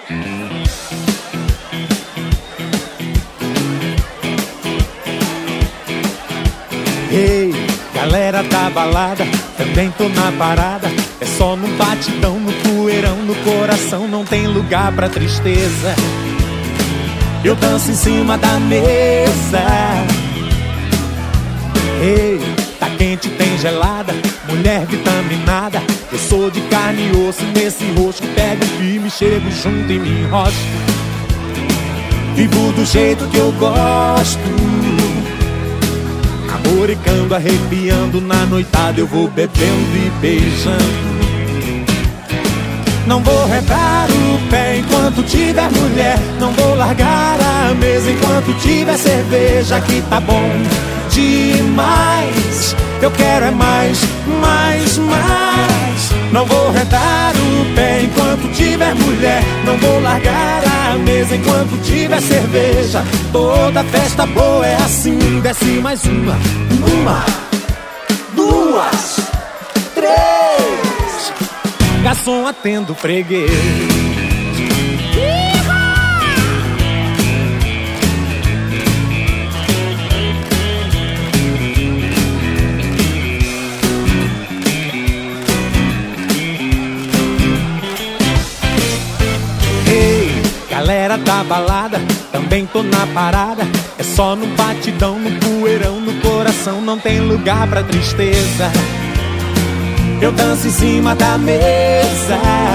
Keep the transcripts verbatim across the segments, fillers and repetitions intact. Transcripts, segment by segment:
Ei, galera da balada, também tô na parada. É só num batidão, no poeirão, no coração, não tem lugar pra tristeza. Eu danço em cima da mesa. Ei, tá quente, tem gelada, mulher vitaminada. Eu sou de carne e osso, nesse rosto pego firme, chego junto e me enrosco. Vivo do jeito que eu gosto, namoricando, arrepiando, na noitada eu vou bebendo e beijando. Não vou redar o pé enquanto tiver mulher, não vou largar a mesa enquanto tiver cerveja. Aqui tá bom demais, eu quero é mais, mais, mais. Não vou redar o pé enquanto tiver mulher, não vou largar a mesa enquanto tiver cerveja. Toda festa boa é assim, desce mais uma, uma, duas, três. Garçom, atendo o freguês. Galera da balada, também tô na parada. É só no batidão, no poeirão, no coração, não tem lugar pra tristeza. Eu danço em cima da mesa.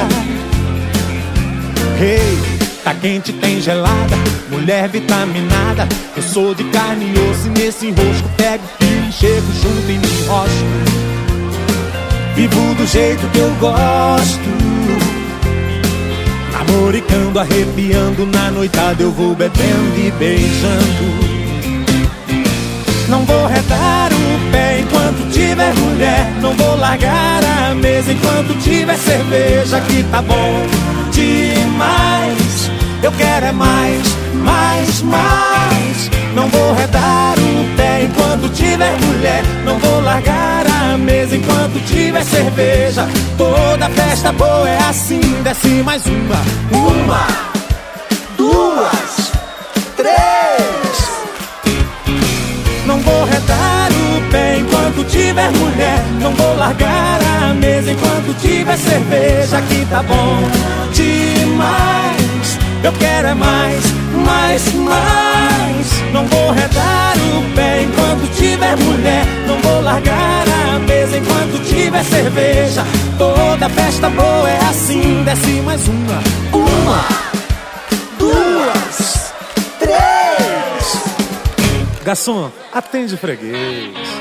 Hey, tá quente, tem gelada, mulher vitaminada. Eu sou de carne e osso, e nesse enrosco pego firme, chego junto e me enrosco. Vivo do jeito que eu gosto, namoricando, arrepiando, na noitada eu vou bebendo e beijando. Não vou redar o pé enquanto tiver mulher, não vou largar a mesa enquanto tiver cerveja. Aqui tá bom demais, eu quero é mais, mais, mais. Não vou redar o pé enquanto tiver mulher, não vou largar a mesa enquanto tiver cerveja. Toda festa boa é assim, desce mais uma, uma, duas, três. Não vou redar o pé enquanto tiver mulher, não vou largar a mesa enquanto tiver cerveja. Aqui tá bom demais, eu quero é mais, mais, mais. Não vou redar o pé enquanto tiver mulher, não vou largar a mesa enquanto tiver cerveja. Toda festa boa é assim, desce mais uma, uma, duas, três. Garçom, atende o freguês.